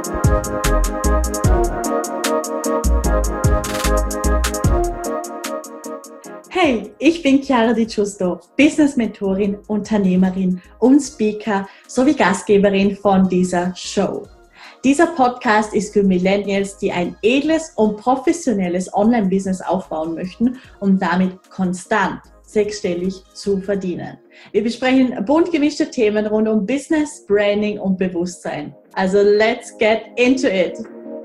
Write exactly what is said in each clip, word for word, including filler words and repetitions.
Hey, ich bin Chiara Di Giusto, Business-Mentorin, Unternehmerin und Speaker sowie Gastgeberin von dieser Show. Dieser Podcast ist für Millennials, die ein edles und professionelles Online-Business aufbauen möchten, um damit konstant sechsstellig zu verdienen. Wir besprechen bunt gemischte Themen rund um Business, Branding und Bewusstsein. Also let's get into it!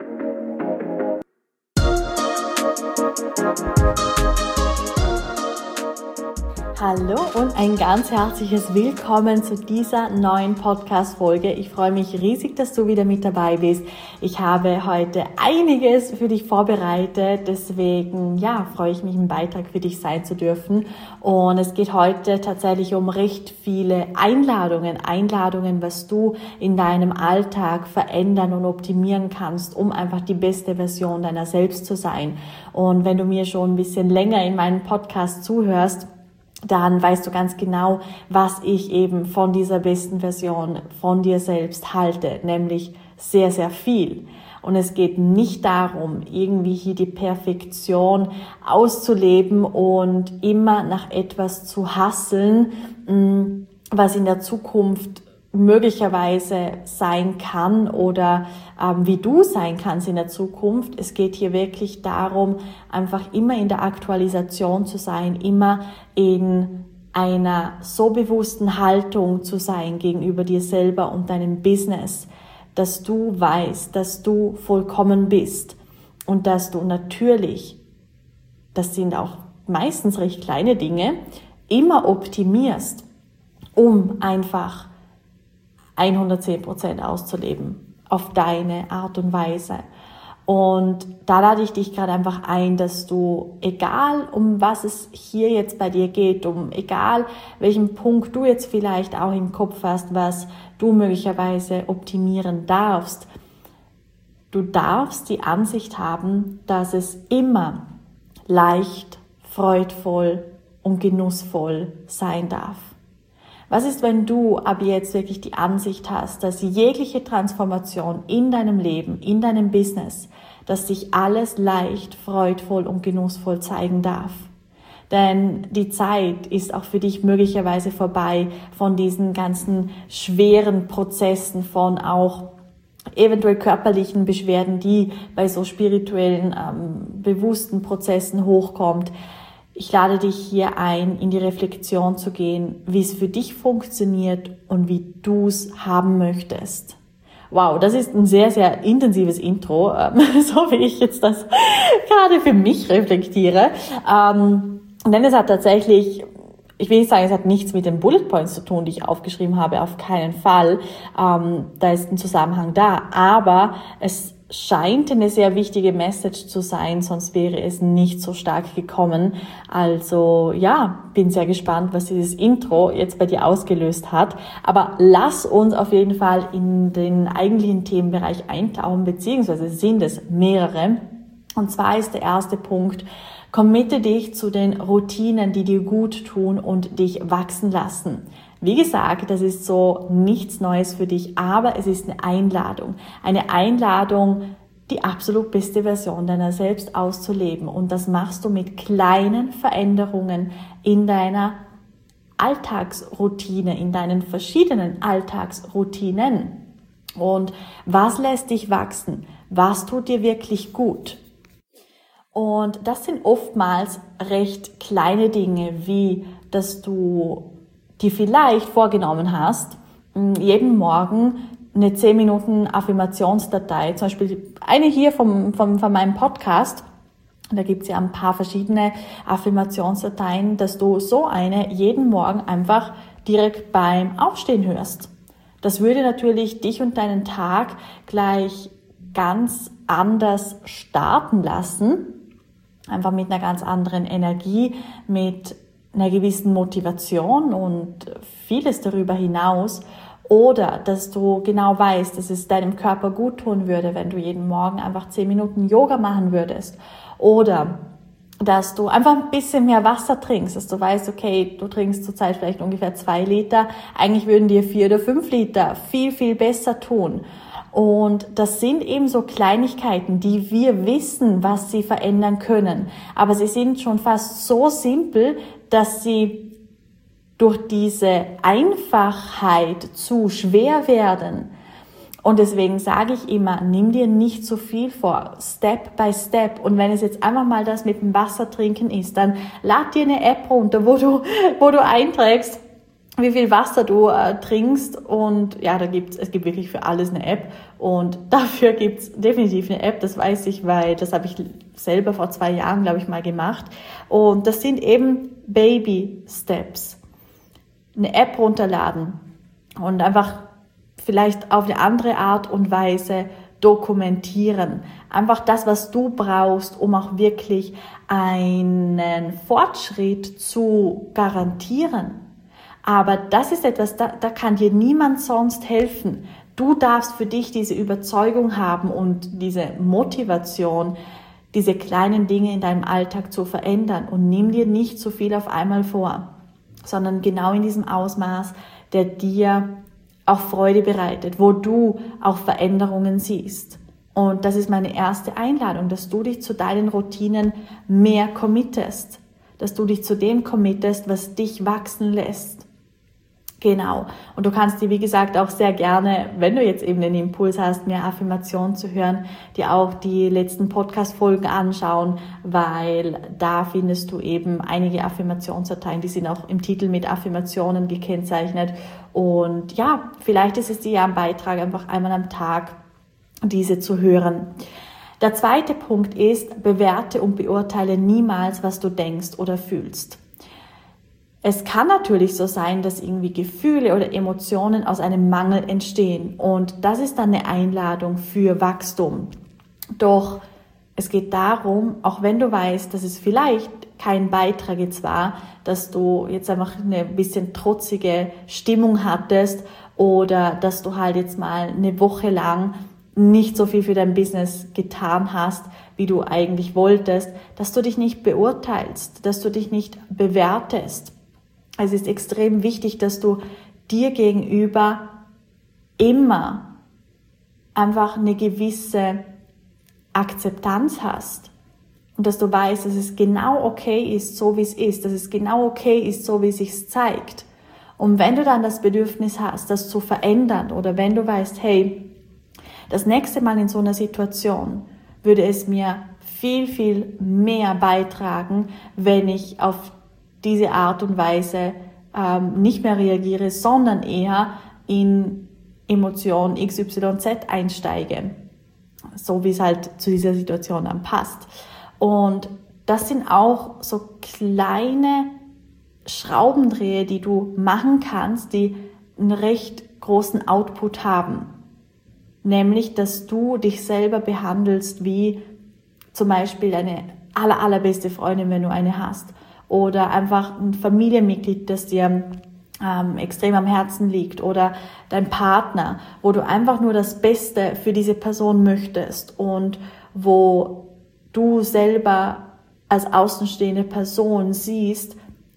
Hallo und ein ganz herzliches Willkommen zu dieser neuen Podcast-Folge. Ich freue mich riesig, dass du wieder mit dabei bist. Ich habe heute einiges für dich vorbereitet, deswegen ja, freue ich mich, ein Beitrag für dich sein zu dürfen. Und es geht heute tatsächlich um recht viele Einladungen, Einladungen, was du in deinem Alltag verändern und optimieren kannst, um einfach die beste Version deiner selbst zu sein. Und wenn du mir schon ein bisschen länger in meinem Podcast zuhörst, dann weißt du ganz genau, was ich eben von dieser besten Version von dir selbst halte, nämlich sehr, sehr viel. Und es geht nicht darum, irgendwie hier die Perfektion auszuleben und immer nach etwas zu hasseln, was in der Zukunft möglicherweise sein kann oder ähm, wie du sein kannst in der Zukunft. Es geht hier wirklich darum, einfach immer in der Aktualisation zu sein, immer in einer so bewussten Haltung zu sein gegenüber dir selber und deinem Business, dass du weißt, dass du vollkommen bist und dass du natürlich, das sind auch meistens recht kleine Dinge, immer optimierst, um einfach hundertzehn Prozent auszuleben, auf deine Art und Weise. Und da lade ich dich gerade einfach ein, dass du, egal um was es hier jetzt bei dir geht, um egal welchen Punkt du jetzt vielleicht auch im Kopf hast, was du möglicherweise optimieren darfst, du darfst die Ansicht haben, dass es immer leicht, freudvoll und genussvoll sein darf. Was ist, wenn du ab jetzt wirklich die Ansicht hast, dass jegliche Transformation in deinem Leben, in deinem Business, dass sich alles leicht, freudvoll und genussvoll zeigen darf? Denn die Zeit ist auch für dich möglicherweise vorbei von diesen ganzen schweren Prozessen, von auch eventuell körperlichen Beschwerden, die bei so spirituellen, ähm, bewussten Prozessen hochkommt. Ich lade dich hier ein, in die Reflexion zu gehen, wie es für dich funktioniert und wie du es haben möchtest. Wow, das ist ein sehr, sehr intensives Intro, so wie ich jetzt das gerade für mich reflektiere. Denn es hat tatsächlich, ich will nicht sagen, es hat nichts mit den Bullet Points zu tun, die ich aufgeschrieben habe, auf keinen Fall. Da ist ein Zusammenhang da, aber es scheint eine sehr wichtige Message zu sein, sonst wäre es nicht so stark gekommen. Also ja, bin sehr gespannt, was dieses Intro jetzt bei dir ausgelöst hat. Aber lass uns auf jeden Fall in den eigentlichen Themenbereich eintauchen, beziehungsweise sind es mehrere. Und zwar ist der erste Punkt: Committe dich zu den Routinen, die dir gut tun und dich wachsen lassen. Wie gesagt, das ist so nichts Neues für dich, aber es ist eine Einladung. Eine Einladung, die absolut beste Version deiner selbst auszuleben. Und das machst du mit kleinen Veränderungen in deiner Alltagsroutine, in deinen verschiedenen Alltagsroutinen. Und was lässt dich wachsen? Was tut dir wirklich gut? Und das sind oftmals recht kleine Dinge, wie dass du die vielleicht vorgenommen hast, jeden Morgen eine zehn Minuten Affirmationsdatei, zum Beispiel eine hier vom, vom, von meinem Podcast, da gibt's ja ein paar verschiedene Affirmationsdateien, dass du so eine jeden Morgen einfach direkt beim Aufstehen hörst. Das würde natürlich dich und deinen Tag gleich ganz anders starten lassen, einfach mit einer ganz anderen Energie, mit einer gewissen Motivation und vieles darüber hinaus. Oder dass du genau weißt, dass es deinem Körper gut tun würde, wenn du jeden Morgen einfach zehn Minuten Yoga machen würdest. Oder dass du einfach ein bisschen mehr Wasser trinkst, dass du weißt, okay, du trinkst zurzeit vielleicht ungefähr zwei Liter, eigentlich würden dir vier oder fünf Liter viel, viel besser tun. Und das sind eben so Kleinigkeiten, die wir wissen, was sie verändern können. Aber sie sind schon fast so simpel, dass sie durch diese Einfachheit zu schwer werden. Und deswegen sage ich immer, nimm dir nicht so viel vor, Step by Step. Und wenn es jetzt einfach mal das mit dem Wasser trinken ist, dann lad dir eine App runter, wo du, wo du einträgst, wie viel Wasser du äh, trinkst. Und ja, da gibt's, es gibt wirklich für alles eine App. Und dafür gibt's definitiv eine App, das weiß ich, weil das habe ich selber vor zwei Jahren, glaube ich, mal gemacht. Und das sind eben Baby Steps. Eine App runterladen und einfach vielleicht auf eine andere Art und Weise dokumentieren. Einfach das, was du brauchst, um auch wirklich einen Fortschritt zu garantieren. Aber das ist etwas, da, da kann dir niemand sonst helfen. Du darfst für dich diese Überzeugung haben und diese Motivation, diese kleinen Dinge in deinem Alltag zu verändern. Und nimm dir nicht so viel auf einmal vor, sondern genau in diesem Ausmaß, der dir auch Freude bereitet, wo du auch Veränderungen siehst. Und das ist meine erste Einladung, dass du dich zu deinen Routinen mehr committest, dass du dich zu dem committest, was dich wachsen lässt. Genau. Und du kannst dir, wie gesagt, auch sehr gerne, wenn du jetzt eben den Impuls hast, mehr Affirmationen zu hören, dir auch die letzten Podcast-Folgen anschauen, weil da findest du eben einige Affirmationsdateien, die sind auch im Titel mit Affirmationen gekennzeichnet. Und ja, vielleicht ist es dir ja ein Beitrag, einfach einmal am Tag diese zu hören. Der zweite Punkt ist, bewerte und beurteile niemals, was du denkst oder fühlst. Es kann natürlich so sein, dass irgendwie Gefühle oder Emotionen aus einem Mangel entstehen und das ist dann eine Einladung für Wachstum. Doch es geht darum, auch wenn du weißt, dass es vielleicht kein Beitrag jetzt war, dass du jetzt einfach eine bisschen trotzige Stimmung hattest oder dass du halt jetzt mal eine Woche lang nicht so viel für dein Business getan hast, wie du eigentlich wolltest, dass du dich nicht beurteilst, dass du dich nicht bewertest. Es ist extrem wichtig, dass du dir gegenüber immer einfach eine gewisse Akzeptanz hast und dass du weißt, dass es genau okay ist, so wie es ist, dass es genau okay ist, so wie es sich zeigt. Und wenn du dann das Bedürfnis hast, das zu verändern oder wenn du weißt, hey, das nächste Mal in so einer Situation würde es mir viel, viel mehr beitragen, wenn ich auf diese Art und Weise ähm, nicht mehr reagiere, sondern eher in Emotion X Y Z einsteige, so wie es halt zu dieser Situation dann passt. Und das sind auch so kleine Schraubendreher, die du machen kannst, die einen recht großen Output haben. Nämlich, dass du dich selber behandelst wie zum Beispiel deine aller, allerbeste Freundin, wenn du eine hast. Oder einfach ein Familienmitglied, das dir ähm, extrem am Herzen liegt. Oder dein Partner, wo du einfach nur das Beste für diese Person möchtest. Und wo du selber als außenstehende Person siehst,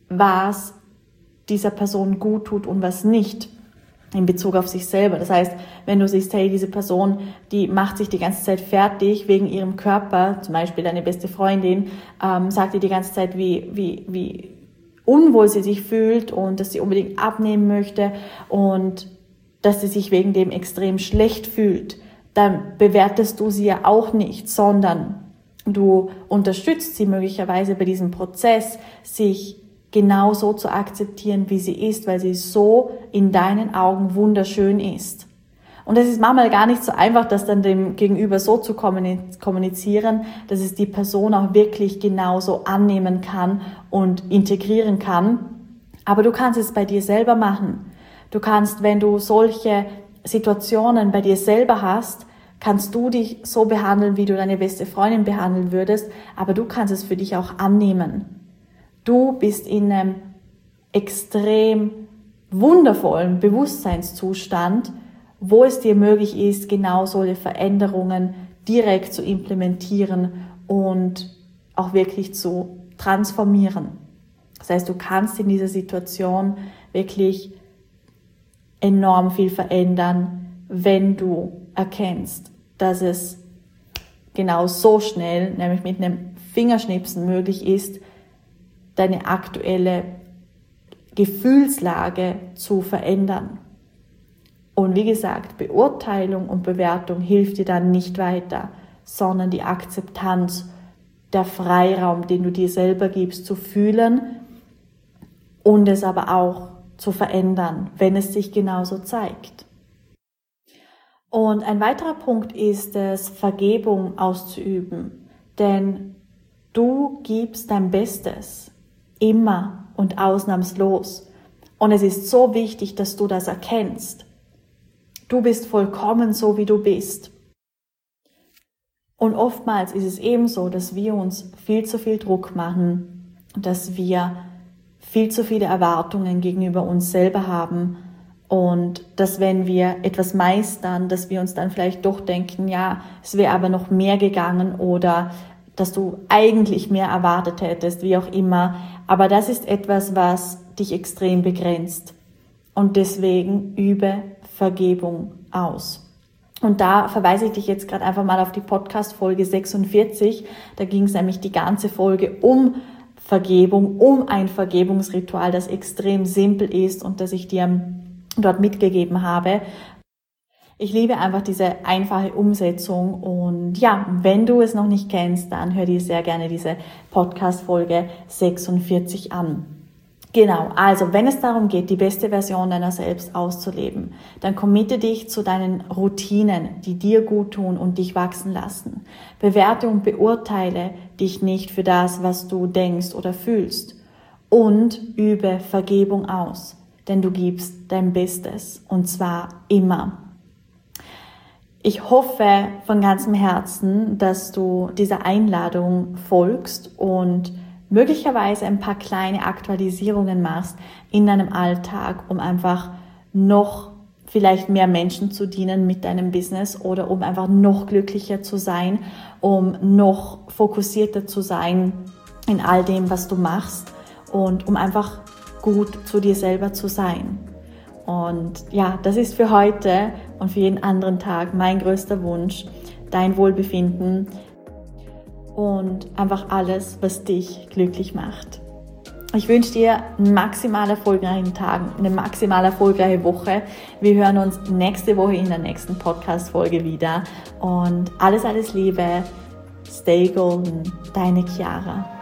was dieser Person gut tut und was nicht. In Bezug auf sich selber. Das heißt, wenn du siehst, hey, diese Person, die macht sich die ganze Zeit fertig wegen ihrem Körper, zum Beispiel deine beste Freundin, ähm, sagt dir die ganze Zeit, wie, wie, wie unwohl sie sich fühlt und dass sie unbedingt abnehmen möchte und dass sie sich wegen dem extrem schlecht fühlt, dann bewertest du sie ja auch nicht, sondern du unterstützt sie möglicherweise bei diesem Prozess, sich genau so zu akzeptieren, wie sie ist, weil sie so in deinen Augen wunderschön ist. Und es ist manchmal gar nicht so einfach, das dann dem Gegenüber so zu kommunizieren, dass es die Person auch wirklich genauso annehmen kann und integrieren kann. Aber du kannst es bei dir selber machen. Du kannst, wenn du solche Situationen bei dir selber hast, kannst du dich so behandeln, wie du deine beste Freundin behandeln würdest, aber du kannst es für dich auch annehmen. Du bist in einem extrem wundervollen Bewusstseinszustand, wo es dir möglich ist, genau solche Veränderungen direkt zu implementieren und auch wirklich zu transformieren. Das heißt, du kannst in dieser Situation wirklich enorm viel verändern, wenn du erkennst, dass es genau so schnell, nämlich mit einem Fingerschnipsen möglich ist, deine aktuelle Gefühlslage zu verändern. Und wie gesagt, Beurteilung und Bewertung hilft dir dann nicht weiter, sondern die Akzeptanz, der Freiraum, den du dir selber gibst, zu fühlen und es aber auch zu verändern, wenn es sich genauso zeigt. Und ein weiterer Punkt ist es, Vergebung auszuüben, denn du gibst dein Bestes, immer und ausnahmslos. Und es ist so wichtig, dass du das erkennst. Du bist vollkommen so, wie du bist. Und oftmals ist es eben so, dass wir uns viel zu viel Druck machen, dass wir viel zu viele Erwartungen gegenüber uns selber haben und dass wenn wir etwas meistern, dass wir uns dann vielleicht doch denken, ja, es wäre aber noch mehr gegangen oder dass du eigentlich mehr erwartet hättest, wie auch immer. Aber das ist etwas, was dich extrem begrenzt. Und deswegen übe Vergebung aus. Und da verweise ich dich jetzt gerade einfach mal auf die Podcast-Folge sechsundvierzig. Da ging es nämlich die ganze Folge um Vergebung, um ein Vergebungsritual, das extrem simpel ist und das ich dir dort mitgegeben habe. Ich liebe einfach diese einfache Umsetzung und ja, wenn du es noch nicht kennst, dann hör dir sehr gerne diese Podcast-Folge sechsundvierzig an. Genau, also wenn es darum geht, die beste Version deiner selbst auszuleben, dann committe dich zu deinen Routinen, die dir gut tun und dich wachsen lassen. Bewerte und beurteile dich nicht für das, was du denkst oder fühlst. Und übe Vergebung aus, denn du gibst dein Bestes und zwar immer. Ich hoffe von ganzem Herzen, dass du dieser Einladung folgst und möglicherweise ein paar kleine Aktualisierungen machst in deinem Alltag, um einfach noch vielleicht mehr Menschen zu dienen mit deinem Business oder um einfach noch glücklicher zu sein, um noch fokussierter zu sein in all dem, was du machst und um einfach gut zu dir selber zu sein. Und ja, das ist für heute und für jeden anderen Tag mein größter Wunsch, dein Wohlbefinden und einfach alles, was dich glücklich macht. Ich wünsche dir einen maximal erfolgreichen Tag, eine maximal erfolgreiche Woche. Wir hören uns nächste Woche in der nächsten Podcast-Folge wieder. Und alles, alles Liebe. Stay golden. Deine Chiara.